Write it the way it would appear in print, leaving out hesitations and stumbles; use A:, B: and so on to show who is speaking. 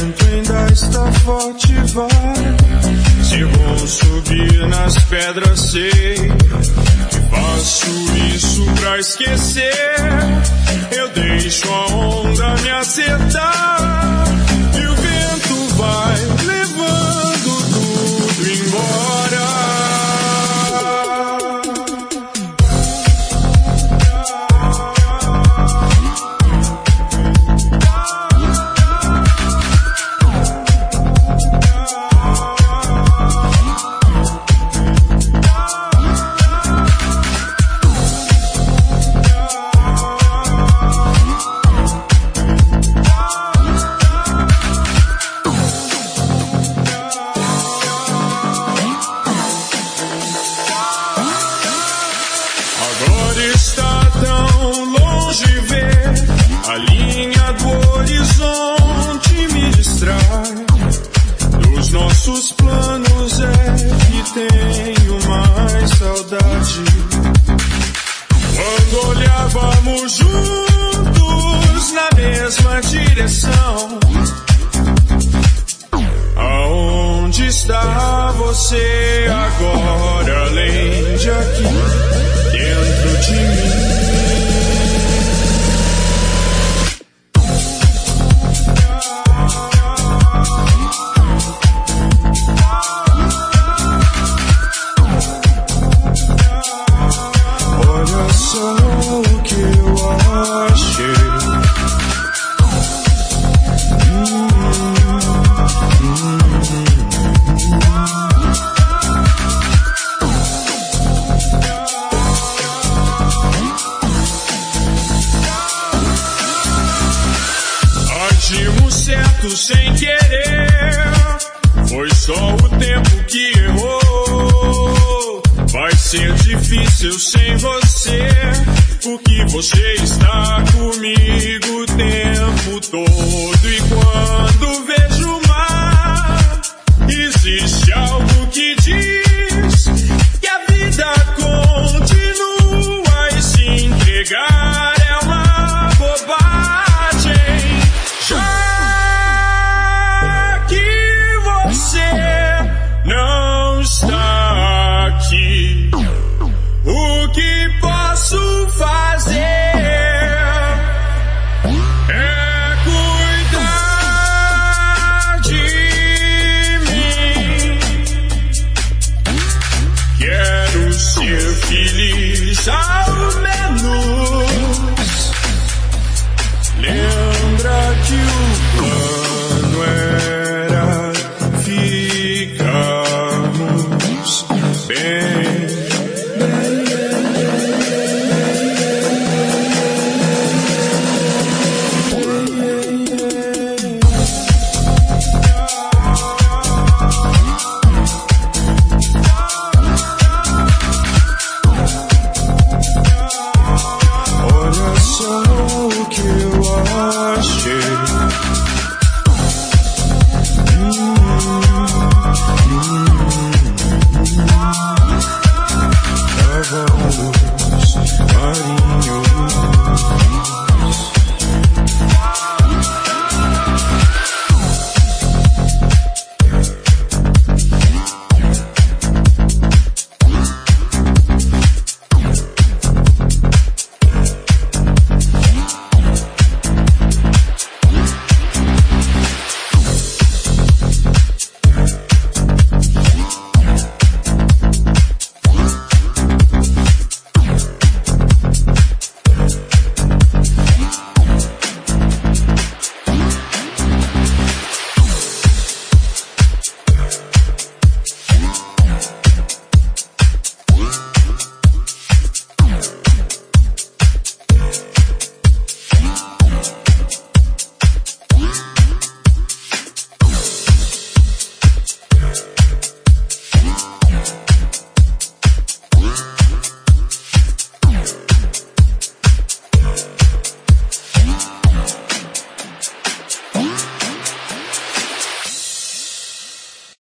A: vento ainda está forte, vai. Se vou subir nas pedras, sei que faço isso pra esquecer. Eu deixo a onda me acertar e o vento vai levando tudo embora. Nossos planos é que tenho mais saudade. Quando olhávamos juntos na mesma direção, aonde está você agora, além de aqui, dentro de mim? Sem querer, foi só o tempo que errou. Vai ser difícil sem você, porque você está comigo o tempo todo. E quando vejo o mar, existe algo que diz que a vida continua e se entregar é uma bobagem. Não está aqui. O que posso fazer é cuidar de mim. Quero ser feliz ao menos